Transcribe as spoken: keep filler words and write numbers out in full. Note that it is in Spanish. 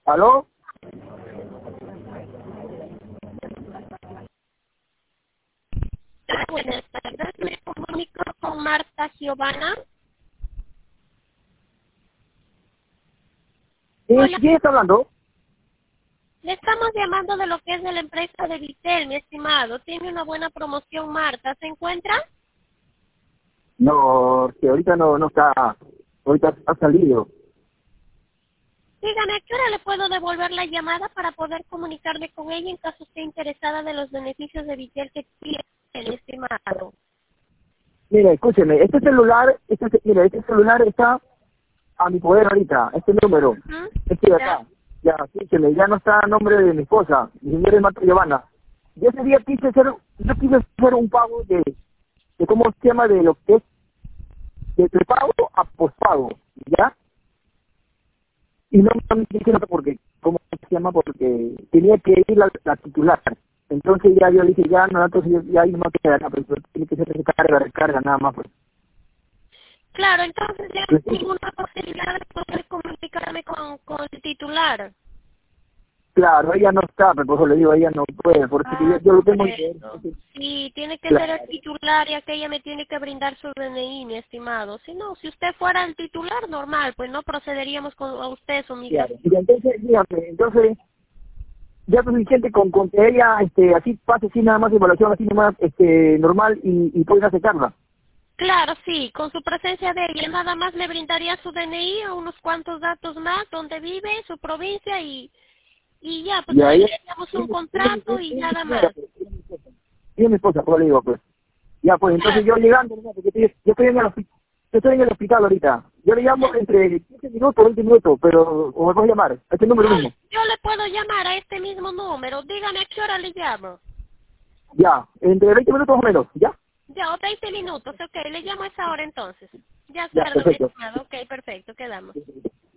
¿Aló? Buenas tardes, me comunico con Marta Giovanna. ¿Sí? Hola, ¿Quién está hablando? le estamos llamando de lo que es de la empresa de Vitel, mi estimado. Tiene una buena promoción, Marta. ¿Se encuentra? No, que ahorita no, no está, ahorita ha salido. Dígame, ¿a qué hora le puedo devolver la llamada para poder comunicarme con ella en caso esté interesada de los beneficios de Vitel que tiene, mi estimado? Mire, escúcheme, este celular, este, ce- mire, este celular está a mi poder ahorita, este número, Ujú. este de ¿Ya? acá. Ya, escúcheme, ya no está a nombre de mi esposa, mi señora es Marta Giovanna. Yo ese día quise hacer, yo quise hacer un pago de, de cómo se llama, de lo que es, de prepago a pospago, ¿ya? Y no me dijeron porque, ¿cómo se llama? Porque tenía que ir la, la titular. Entonces ya yo dije, ya no, entonces yo- ya ahí no me queda acá, pero tiene que ser recarga, recarga, nada más. Pues. Claro, entonces ya no Pues, hay ninguna posibilidad de poder comunicarme con, con el titular. claro, ella no está, pero por eso le digo, ella no puede, porque yo, Ah, yo lo tengo en poder. comprendo. Sí, tiene que ser Claro, el titular, ya que ella me tiene que brindar su D N I, mi estimado. Si no, si usted fuera el titular, normal, pues no procederíamos con a usted su claro. migración. Y entonces, dígame, entonces, ya es suficiente con, con que ella, este, así pase, así nada más evaluación, así nomás, este, normal, y, y pueden aceptarla. Claro, sí, con su presencia de ella, nada más le brindaría su D N I o unos cuantos datos más, donde vive, su provincia y, y ya, pues Y ahí ahí, le damos un contrato y nada señora, más. pues, y es mi esposa, pues le digo, pues. Ya, pues entonces Claro. yo llegando, ¿no? Porque estoy- yo estoy en el hospital, yo estoy en el hospital ahorita. Yo le llamo entre quince minutos, veinte minutos, pero o me puedes llamar, a este número Yo, mismo. yo le puedo llamar a este mismo número, dígame a qué hora le llamo. Ya, entre veinte minutos o menos, ¿ya? Ya, o veinte minutos, ok, le llamo a esa hora entonces. De Ya, acuerdo, mi perfecto. estimado, ok, perfecto, quedamos.